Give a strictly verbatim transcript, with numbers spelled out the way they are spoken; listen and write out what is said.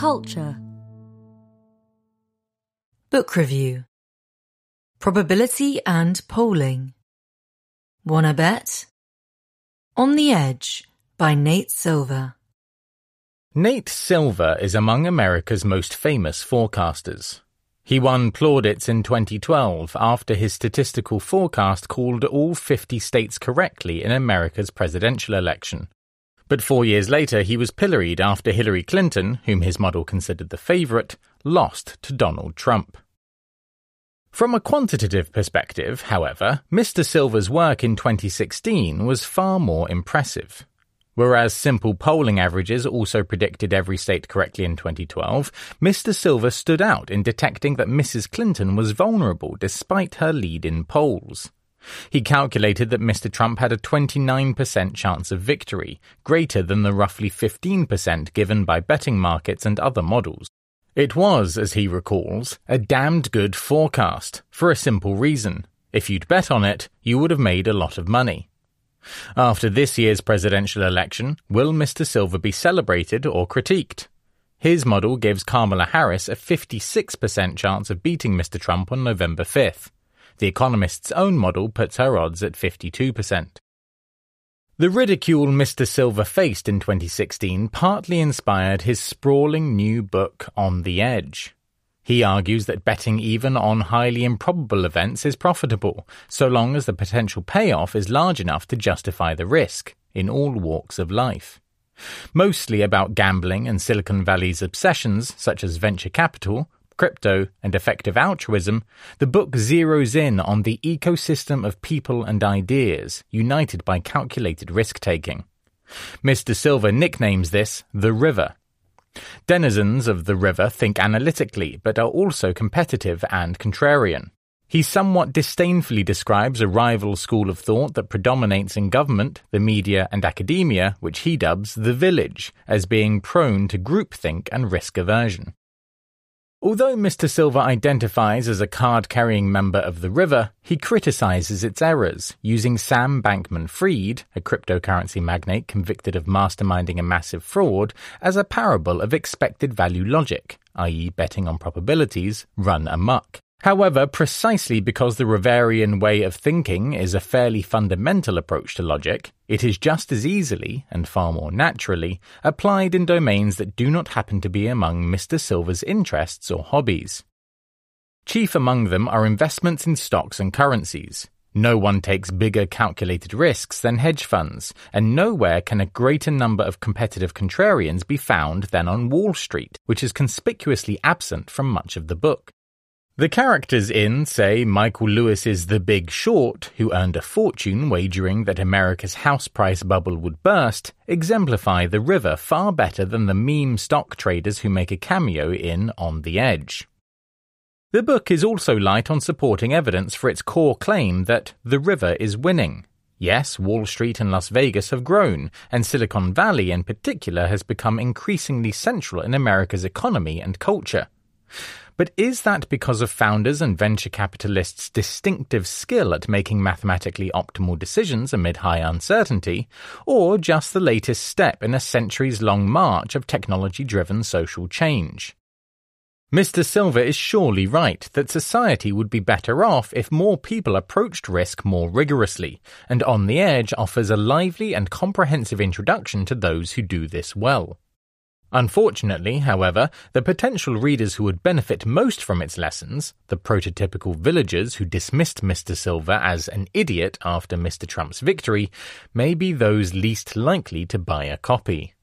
Culture. Book review. Probability and polling. Wanna bet? On the Edge by Nate Silver. Nate Silver is among America's most famous forecasters. He won plaudits in twenty twelve after his statistical forecast called all fifty states correctly in America's presidential election. But four years later he was pilloried after Hillary Clinton, whom his model considered the favourite, lost to Donald Trump. From a quantitative perspective, however, Mister Silver's work in twenty sixteen was far more impressive. Whereas simple polling averages also predicted every state correctly in twenty twelve, Mister Silver stood out in detecting that Missus Clinton was vulnerable despite her lead in polls. He calculated that Mister Trump had a twenty-nine percent chance of victory, greater than the roughly fifteen percent given by betting markets and other models. It was, as he recalls, a damned good forecast, for a simple reason. If you'd bet on it, you would have made a lot of money. After this year's presidential election, will Mister Silver be celebrated or critiqued? His model gives Kamala Harris a fifty-six percent chance of beating Mister Trump on November fifth. The Economist's own model puts her odds at fifty-two percent. The ridicule Mister Silver faced in twenty sixteen partly inspired his sprawling new book, On the Edge. He argues that betting even on highly improbable events is profitable, so long as the potential payoff is large enough to justify the risk, in all walks of life. Mostly about gambling and Silicon Valley's obsessions, such as venture capital, crypto, and effective altruism, the book zeroes in on the ecosystem of people and ideas, united by calculated risk-taking. Mister Silver nicknames this the River. Denizens of the River think analytically, but are also competitive and contrarian. He somewhat disdainfully describes a rival school of thought that predominates in government, the media, and academia, which he dubs the Village, as being prone to groupthink and risk aversion. Although Mister Silver identifies as a card-carrying member of the River, he criticizes its errors, using Sam Bankman-Fried, a cryptocurrency magnate convicted of masterminding a massive fraud, as a parable of expected value logic, that is betting on probabilities, run amok. However, precisely because the Riverian way of thinking is a fairly fundamental approach to logic, it is just as easily, and far more naturally, applied in domains that do not happen to be among Mister Silver's interests or hobbies. Chief among them are investments in stocks and currencies. No one takes bigger calculated risks than hedge funds, and nowhere can a greater number of competitive contrarians be found than on Wall Street, which is conspicuously absent from much of the book. The characters in, say, Michael Lewis's The Big Short, who earned a fortune wagering that America's house price bubble would burst, exemplify the River far better than the meme stock traders who make a cameo in On the Edge. The book is also light on supporting evidence for its core claim that the River is winning. Yes, Wall Street and Las Vegas have grown, and Silicon Valley in particular has become increasingly central in America's economy and culture. But is that because of founders and venture capitalists' distinctive skill at making mathematically optimal decisions amid high uncertainty, or just the latest step in a centuries-long march of technology-driven social change? Mister Silver is surely right that society would be better off if more people approached risk more rigorously, and On the Edge offers a lively and comprehensive introduction to those who do this well. Unfortunately, however, the potential readers who would benefit most from its lessons, the prototypical villagers who dismissed Mister Silver as an idiot after Mister Trump's victory, may be those least likely to buy a copy.